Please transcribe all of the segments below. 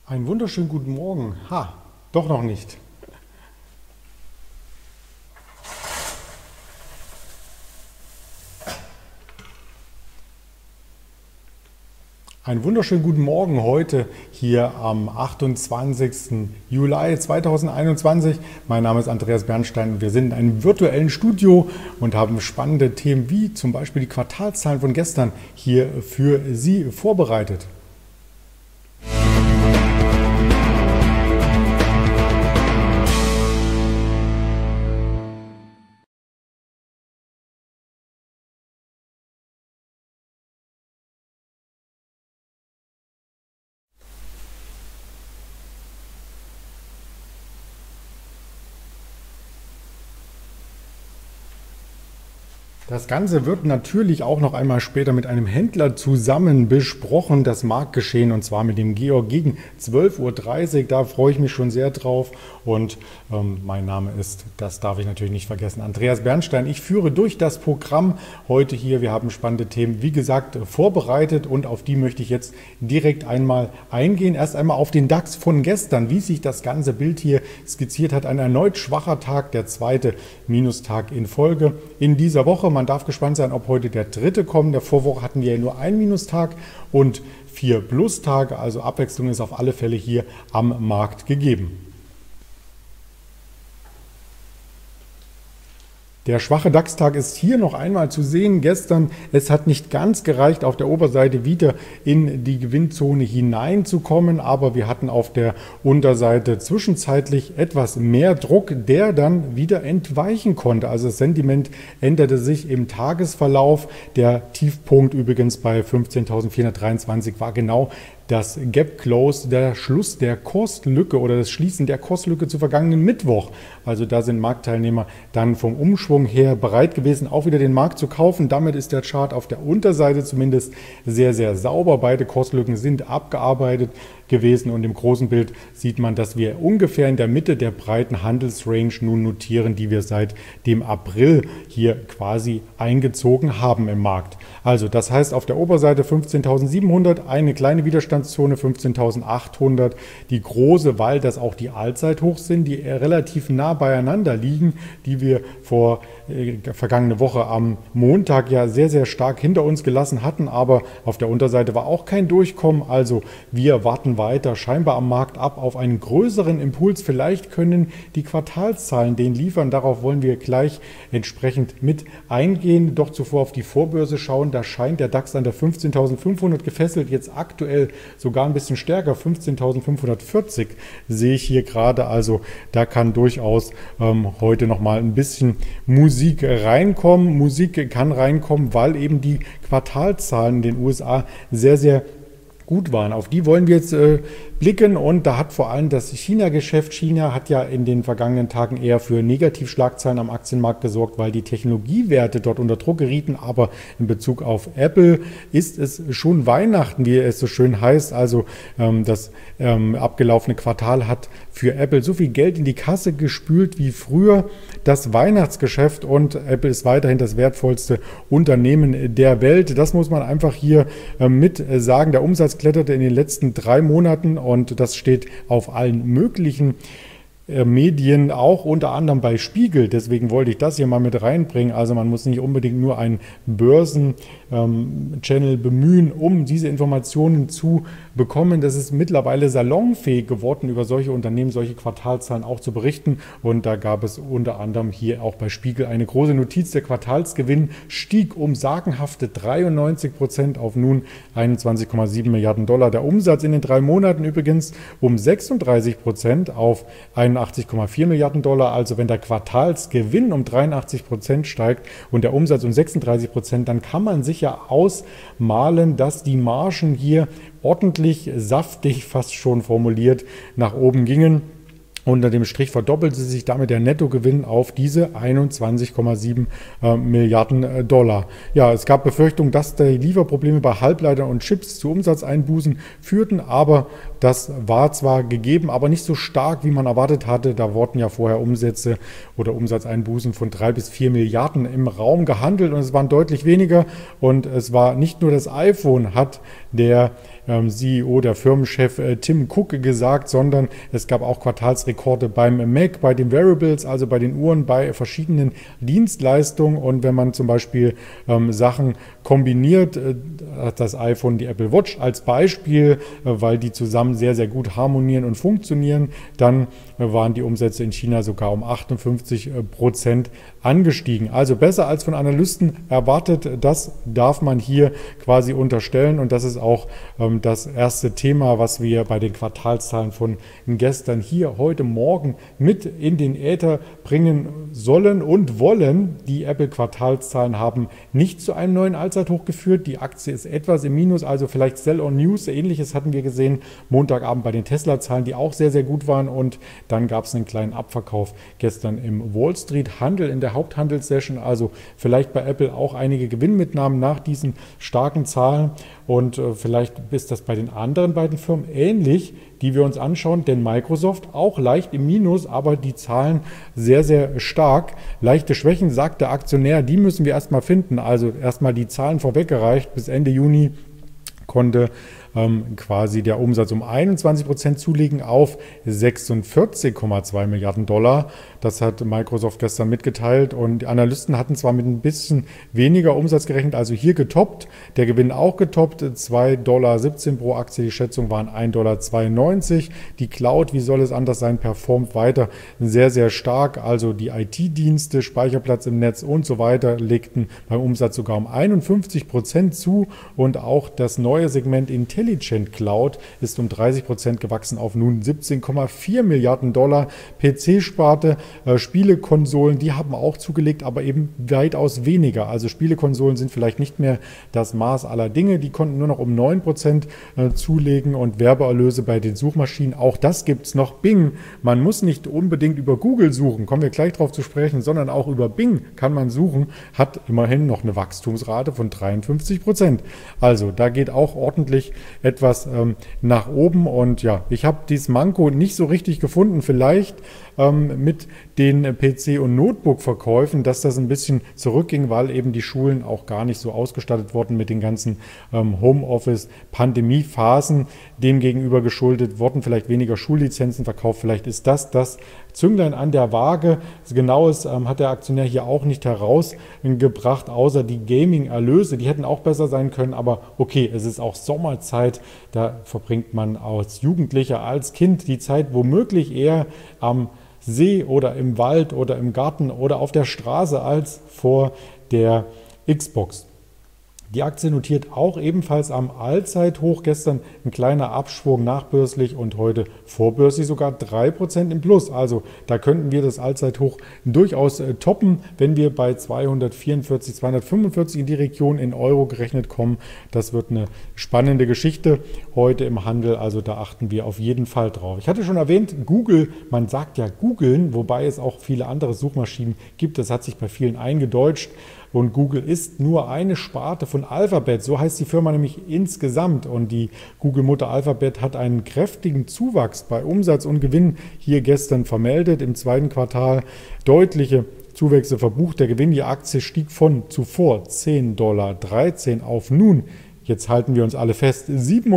Einen wunderschönen guten Morgen. Ha, doch noch nicht. Einen wunderschönen guten Morgen heute hier am 28. Juli 2021. Mein Name ist Andreas Bernstein und wir sind in einem virtuellen Studio und haben spannende Themen wie zum Beispiel die Quartalszahlen von gestern hier für Sie vorbereitet. Das Ganze wird natürlich auch noch einmal später mit einem Händler zusammen besprochen, das Marktgeschehen, und zwar mit dem Georg gegen 12:30 Uhr. Da freue ich mich schon sehr drauf und mein Name ist, das darf ich natürlich nicht vergessen, Andreas Bernstein. Ich führe durch das Programm heute hier. Wir haben spannende Themen, wie gesagt, vorbereitet und auf die möchte ich jetzt direkt einmal eingehen. Erst einmal auf den DAX von gestern, wie sich das ganze Bild hier skizziert hat. Ein erneut schwacher Tag, der zweite Minustag in Folge in dieser Woche. Man darf gespannt sein, ob heute der dritte kommt. In der Vorwoche hatten wir ja nur einen Minustag und 4 Plustage. Also Abwechslung ist auf alle Fälle hier am Markt gegeben. Der schwache DAX-Tag ist hier noch einmal zu sehen. Gestern, es hat nicht ganz gereicht, auf der Oberseite wieder in die Gewinnzone hineinzukommen, aber wir hatten auf der Unterseite zwischenzeitlich etwas mehr Druck, der dann wieder entweichen konnte. Also das Sentiment änderte sich im Tagesverlauf. Der Tiefpunkt übrigens bei 15.423 war genau das Gap Close, der Schluss der Kurslücke oder das Schließen der Kurslücke zu vergangenen Mittwoch. Also da sind Marktteilnehmer dann vom Umschwung her bereit gewesen, auch wieder den Markt zu kaufen. Damit ist der Chart auf der Unterseite zumindest sehr, sehr sauber. Beide Kurslücken sind abgearbeitet gewesen und im großen Bild sieht man, dass wir ungefähr in der Mitte der breiten Handelsrange nun notieren, die wir seit dem April hier quasi eingezogen haben im Markt. Also das heißt auf der Oberseite 15.700, eine kleine Widerstandszone 15.800, die große, weil das auch die Allzeithochs sind, die relativ nah beieinander liegen, die wir vergangene Woche am Montag ja sehr, sehr stark hinter uns gelassen hatten, aber auf der Unterseite war auch kein Durchkommen, also wir warten weiter scheinbar am Markt ab auf einen größeren Impuls. Vielleicht können die Quartalszahlen den liefern, darauf wollen wir gleich entsprechend mit eingehen, doch zuvor auf die Vorbörse schauen. Da scheint der DAX an der 15.500 gefesselt, jetzt aktuell sogar ein bisschen stärker, 15.540 sehe ich hier gerade, also da kann durchaus heute nochmal ein bisschen Musik reinkommen. Musik kann reinkommen, weil eben die Quartalszahlen in den USA sehr, sehr gut waren. Auf die wollen wir jetzt blicken und da hat vor allem das China-Geschäft, China hat ja in den vergangenen Tagen eher für Negativschlagzeilen am Aktienmarkt gesorgt, weil die Technologiewerte dort unter Druck gerieten, aber in Bezug auf Apple ist es schon Weihnachten, wie es so schön heißt, also das abgelaufene Quartal hat für Apple so viel Geld in die Kasse gespült wie früher das Weihnachtsgeschäft und Apple ist weiterhin das wertvollste Unternehmen der Welt. Das muss man einfach hier mit sagen. Der Umsatz kletterte in den letzten 3 Monaten und das steht auf allen möglichen Medien, auch unter anderem bei Spiegel. Deswegen wollte ich das hier mal mit reinbringen. Also man muss nicht unbedingt nur einen Börsen-Channel bemühen, um diese Informationen zu bekommen. Das ist mittlerweile salonfähig geworden, über solche Unternehmen, solche Quartalszahlen auch zu berichten. Und da gab es unter anderem hier auch bei Spiegel eine große Notiz. Der Quartalsgewinn stieg um sagenhafte 93% auf nun 21,7 Milliarden Dollar. Der Umsatz in den 3 Monaten übrigens um 36% auf 81,4 Milliarden Dollar. Also wenn der Quartalsgewinn um 83% steigt und der Umsatz um 36%, dann kann man sich ja ausmalen, dass die Margen hier ordentlich saftig, fast schon formuliert, nach oben gingen. Unter dem Strich verdoppelte sich damit der Nettogewinn auf diese 21,7 Milliarden Dollar. Ja, es gab Befürchtungen, dass die Lieferprobleme bei Halbleitern und Chips zu Umsatzeinbußen führten, aber das war zwar gegeben, aber nicht so stark, wie man erwartet hatte. Da wurden ja vorher Umsätze oder Umsatzeinbußen von 3 bis 4 Milliarden im Raum gehandelt und es waren deutlich weniger. Und es war nicht nur das iPhone, hat der CEO, der Firmenchef Tim Cook gesagt, sondern es gab auch Quartalsrekorde beim Mac, bei den Wearables, also bei den Uhren, bei verschiedenen Dienstleistungen. Und wenn man zum Beispiel Sachen kombiniert, das iPhone, die Apple Watch als Beispiel, weil die zusammen sehr, sehr gut harmonieren und funktionieren, dann waren die Umsätze in China sogar um 58% angestiegen. Also besser als von Analysten erwartet, das darf man hier quasi unterstellen, und das ist auch das erste Thema, was wir bei den Quartalszahlen von gestern hier heute Morgen mit in den Äther bringen sollen und wollen. Die Apple-Quartalszahlen haben nicht zu einem neuen Allzeithoch geführt. Die Aktie ist etwas im Minus, also vielleicht Sell on News. Ähnliches hatten wir gesehen Montagabend bei den Tesla-Zahlen, die auch sehr, sehr gut waren, und dann gab es einen kleinen Abverkauf gestern im Wall Street Handel in der Haupthandelssession. Also vielleicht bei Apple auch einige Gewinnmitnahmen nach diesen starken Zahlen, und vielleicht ist das bei den anderen beiden Firmen ähnlich, die wir uns anschauen, denn Microsoft auch leicht im Minus, aber die Zahlen sehr, sehr stark. Leichte Schwächen, sagt der Aktionär, die müssen wir erstmal finden. Also erstmal die Zahlen vorweggereicht. Bis Ende Juni konnte quasi der Umsatz um 21% zulegen auf 46,2 Milliarden $. Das hat Microsoft gestern mitgeteilt, und die Analysten hatten zwar mit ein bisschen weniger Umsatz gerechnet, also hier getoppt, der Gewinn auch getoppt, $2,17 pro Aktie, die Schätzung waren $1,92. Die Cloud, wie soll es anders sein, performt weiter sehr, sehr stark, also die IT-Dienste, Speicherplatz im Netz und so weiter legten beim Umsatz sogar um 51% zu, und auch das neue Segment Intelligent Cloud ist um 30% gewachsen auf nun 17,4 Milliarden $. PC-Sparte, Spielekonsolen, die haben auch zugelegt, aber eben weitaus weniger. Also Spielekonsolen sind vielleicht nicht mehr das Maß aller Dinge. Die konnten nur noch um 9% zulegen, und Werbeerlöse bei den Suchmaschinen, auch das gibt es noch. Bing, man muss nicht unbedingt über Google suchen, kommen wir gleich drauf zu sprechen, sondern auch über Bing kann man suchen, hat immerhin noch eine Wachstumsrate von 53%. Also da geht auch ordentlich etwas nach oben, und ja, ich habe dieses Manko nicht so richtig gefunden, vielleicht mit den PC- und Notebook-Verkäufen, dass das ein bisschen zurückging, weil eben die Schulen auch gar nicht so ausgestattet wurden mit den ganzen Homeoffice-Pandemie-Phasen, demgegenüber geschuldet, wurden vielleicht weniger Schullizenzen verkauft, vielleicht ist das Zünglein an der Waage. Genaues hat der Aktionär hier auch nicht herausgebracht, außer die Gaming-Erlöse, die hätten auch besser sein können, aber okay, es ist auch Sommerzeit, da verbringt man als Jugendlicher, als Kind die Zeit womöglich eher am See oder im Wald oder im Garten oder auf der Straße als vor der Xbox. Die Aktie notiert auch ebenfalls am Allzeithoch. Gestern ein kleiner Abschwung nachbörslich und heute vorbörslich sogar 3% im Plus. Also da könnten wir das Allzeithoch durchaus toppen, wenn wir bei 244, 245 in die Region in Euro gerechnet kommen. Das wird eine spannende Geschichte heute im Handel. Also da achten wir auf jeden Fall drauf. Ich hatte schon erwähnt, Google, man sagt ja googeln, wobei es auch viele andere Suchmaschinen gibt. Das hat sich bei vielen eingedeutscht. Und Google ist nur eine Sparte von Alphabet, so heißt die Firma nämlich insgesamt. Und die Google-Mutter Alphabet hat einen kräftigen Zuwachs bei Umsatz und Gewinn hier gestern vermeldet. Im zweiten Quartal deutliche Zuwächse verbucht. Der Gewinn, die Aktie stieg von zuvor $10,13 auf nun, jetzt halten wir uns alle fest,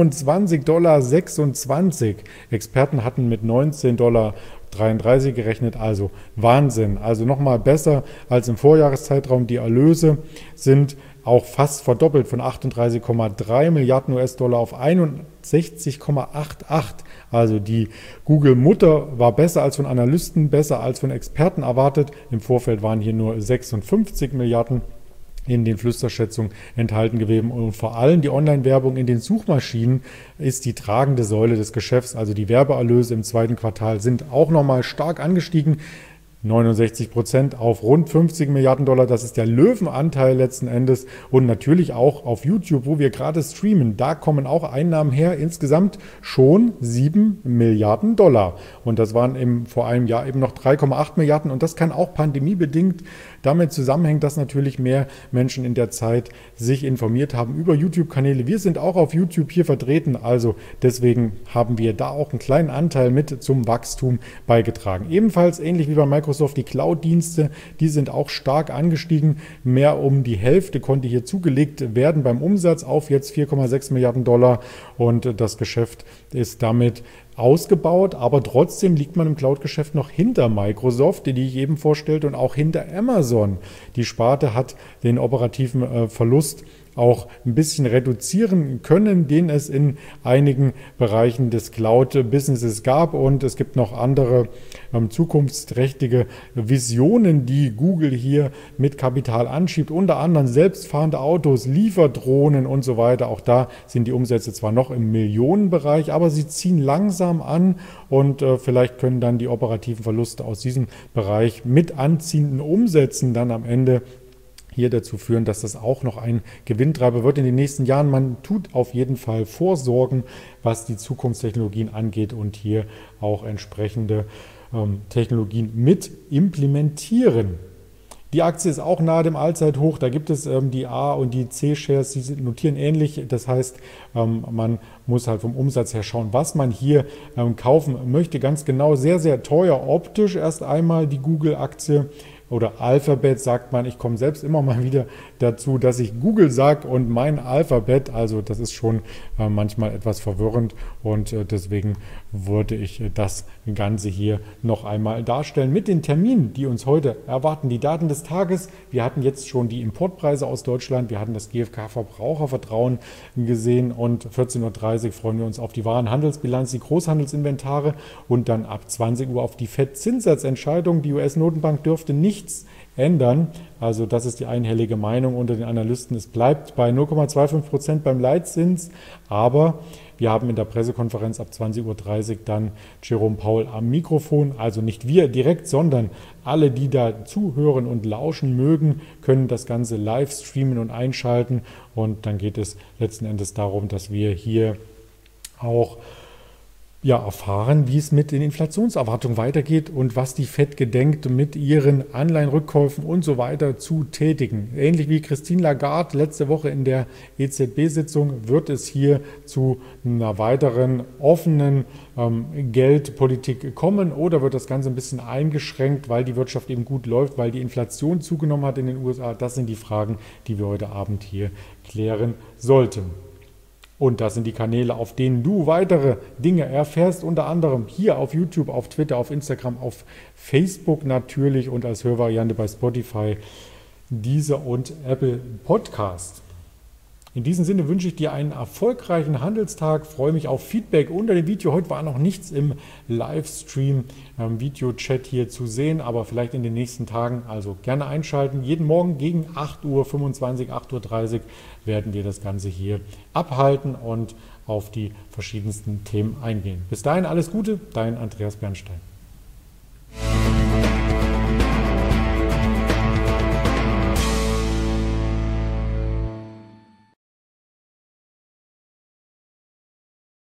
$27,26. Experten hatten mit $19,33 gerechnet, also Wahnsinn. Also nochmal besser als im Vorjahreszeitraum. Die Erlöse sind auch fast verdoppelt von 38,3 Milliarden US-Dollar auf 61,88. Also die Google-Mutter war besser als von Analysten, besser als von Experten erwartet. Im Vorfeld waren hier nur 56 Milliarden in den Flüsterschätzungen enthalten gewesen, und vor allem die Online-Werbung in den Suchmaschinen ist die tragende Säule des Geschäfts. Also die Werbeerlöse im zweiten Quartal sind auch nochmal stark angestiegen. 69% auf rund 50 Milliarden Dollar, das ist der Löwenanteil letzten Endes, und natürlich auch auf YouTube, wo wir gerade streamen, da kommen auch Einnahmen her, insgesamt schon 7 Milliarden Dollar, und das waren vor einem Jahr eben noch 3,8 Milliarden, und das kann auch pandemiebedingt damit zusammenhängen, dass natürlich mehr Menschen in der Zeit sich informiert haben über YouTube-Kanäle. Wir sind auch auf YouTube hier vertreten, also deswegen haben wir da auch einen kleinen Anteil mit zum Wachstum beigetragen. Ebenfalls ähnlich wie bei Microsoft Microsoft. Die Cloud-Dienste, die sind auch stark angestiegen. Mehr um die Hälfte konnte hier zugelegt werden beim Umsatz auf jetzt 4,6 Milliarden Dollar und das Geschäft ist damit ausgebaut, aber trotzdem liegt man im Cloud-Geschäft noch hinter Microsoft, die ich eben vorstellte, und auch hinter Amazon. Die Sparte hat den operativen Verlust auch ein bisschen reduzieren können, den es in einigen Bereichen des Cloud-Businesses gab. Und es gibt noch andere zukunftsträchtige Visionen, die Google hier mit Kapital anschiebt. Unter anderem selbstfahrende Autos, Lieferdrohnen und so weiter. Auch da sind die Umsätze zwar noch im Millionenbereich, aber sie ziehen langsam an und vielleicht können dann die operativen Verluste aus diesem Bereich mit anziehenden Umsätzen dann am Ende hier dazu führen, dass das auch noch ein Gewinntreiber wird in den nächsten Jahren. Man tut auf jeden Fall Vorsorgen, was die Zukunftstechnologien angeht und hier auch entsprechende Technologien mit implementieren. Die Aktie ist auch nahe dem Allzeithoch. Da gibt es die A- und die C-Shares, die notieren ähnlich. Das heißt, man muss halt vom Umsatz her schauen, was man hier kaufen möchte. Ganz genau, sehr, sehr teuer optisch erst einmal die Google-Aktie. Oder Alphabet sagt man, ich komme selbst immer mal wieder dazu, dass ich Google sage und mein Alphabet, also das ist schon manchmal etwas verwirrend und deswegen würde ich das Ganze hier noch einmal darstellen mit den Terminen, die uns heute erwarten. Die Daten des Tages, wir hatten jetzt schon die Importpreise aus Deutschland, wir hatten das GfK-Verbrauchervertrauen gesehen und 14:30 Uhr freuen wir uns auf die Warenhandelsbilanz, die Großhandelsinventare und dann ab 20 Uhr auf die FED-Zinssatzentscheidung. Die US-Notenbank dürfte nichts ändern. Also das ist die einhellige Meinung unter den Analysten. Es bleibt bei 0,25% beim Leitzins, aber wir haben in der Pressekonferenz ab 20:30 Uhr dann Jerome Powell am Mikrofon. Also nicht wir direkt, sondern alle, die da zuhören und lauschen mögen, können das Ganze live streamen und einschalten. Und dann geht es letzten Endes darum, dass wir hier auch erfahren, wie es mit den Inflationserwartungen weitergeht und was die FED gedenkt, mit ihren Anleihenrückkäufen und so weiter zu tätigen. Ähnlich wie Christine Lagarde letzte Woche in der EZB-Sitzung wird es hier zu einer weiteren offenen Geldpolitik kommen oder wird das Ganze ein bisschen eingeschränkt, weil die Wirtschaft eben gut läuft, weil die Inflation zugenommen hat in den USA. Das sind die Fragen, die wir heute Abend hier klären sollten. Und das sind die Kanäle, auf denen du weitere Dinge erfährst, unter anderem hier auf YouTube, auf Twitter, auf Instagram, auf Facebook natürlich und als Hörvariante bei Spotify, Deezer und Apple Podcast. In diesem Sinne wünsche ich dir einen erfolgreichen Handelstag, freue mich auf Feedback unter dem Video. Heute war noch nichts im Livestream, Video-Chat hier zu sehen, aber vielleicht in den nächsten Tagen, also gerne einschalten. Jeden Morgen gegen 8:25 Uhr, 8:30 Uhr werden wir das Ganze hier abhalten und auf die verschiedensten Themen eingehen. Bis dahin alles Gute, dein Andreas Bernstein.